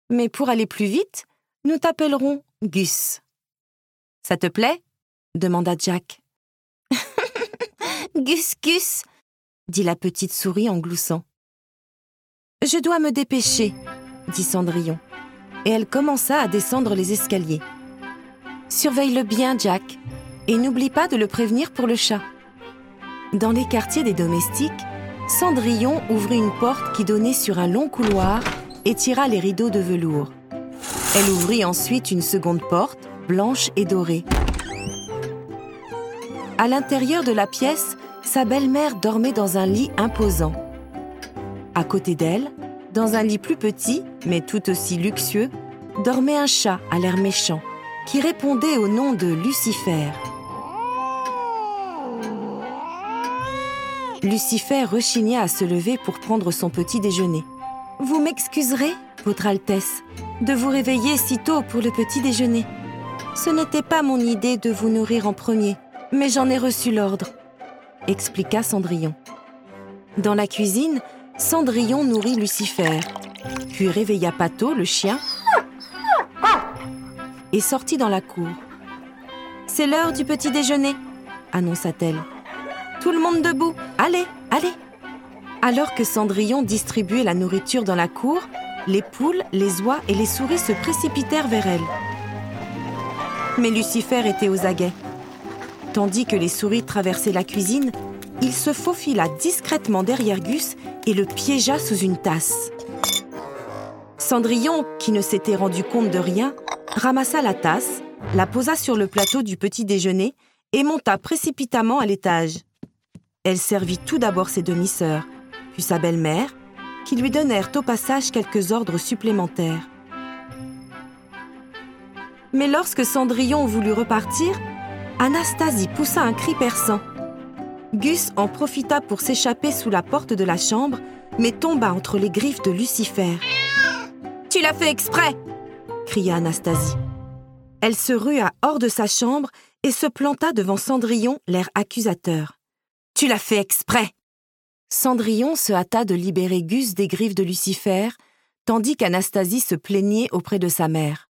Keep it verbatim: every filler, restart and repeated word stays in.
Mais pour aller plus vite, nous t'appellerons Gus. »« Ça te plaît ?» demanda Jack. « Gus, Gus !» dit la petite souris en gloussant. « Je dois me dépêcher !» dit Cendrillon, et elle commença à descendre les escaliers. « Surveille-le bien, Jack, et n'oublie pas de le prévenir pour le chat. » Dans les quartiers des domestiques, Cendrillon ouvrit une porte qui donnait sur un long couloir et tira les rideaux de velours. Elle ouvrit ensuite une seconde porte, blanche et dorée. À l'intérieur de la pièce, sa belle-mère dormait dans un lit imposant. À côté d'elle, dans un lit plus petit, mais tout aussi luxueux, dormait un chat à l'air méchant, qui répondait au nom de Lucifer. Lucifer rechigna à se lever pour prendre son petit déjeuner. « Vous m'excuserez, Votre Altesse, de vous réveiller si tôt pour le petit déjeuner. Ce n'était pas mon idée de vous nourrir en premier, mais j'en ai reçu l'ordre, » expliqua Cendrillon. Dans la cuisine, Cendrillon nourrit Lucifer, puis réveilla Pato, le chien, et sortit dans la cour. « C'est l'heure du petit déjeuner, » annonça-t-elle. « Tout le monde debout, allez, allez !» Alors que Cendrillon distribuait la nourriture dans la cour, les poules, les oies et les souris se précipitèrent vers elle. Mais Lucifer était aux aguets. Tandis que les souris traversaient la cuisine, il se faufila discrètement derrière Gus et le piégea sous une tasse. Cendrillon, qui ne s'était rendu compte de rien, ramassa la tasse, la posa sur le plateau du petit déjeuner et monta précipitamment à l'étage. Elle servit tout d'abord ses demi-sœurs, puis sa belle-mère, qui lui donnèrent au passage quelques ordres supplémentaires. Mais lorsque Cendrillon voulut repartir, Anastasie poussa un cri perçant. Gus en profita pour s'échapper sous la porte de la chambre, mais tomba entre les griffes de Lucifer. « Tu l'as fait exprès !» cria Anastasie. Elle se rua hors de sa chambre et se planta devant Cendrillon, l'air accusateur. « Tu l'as fait exprès !» Cendrillon se hâta de libérer Gus des griffes de Lucifer, tandis qu'Anastasie se plaignait auprès de sa mère.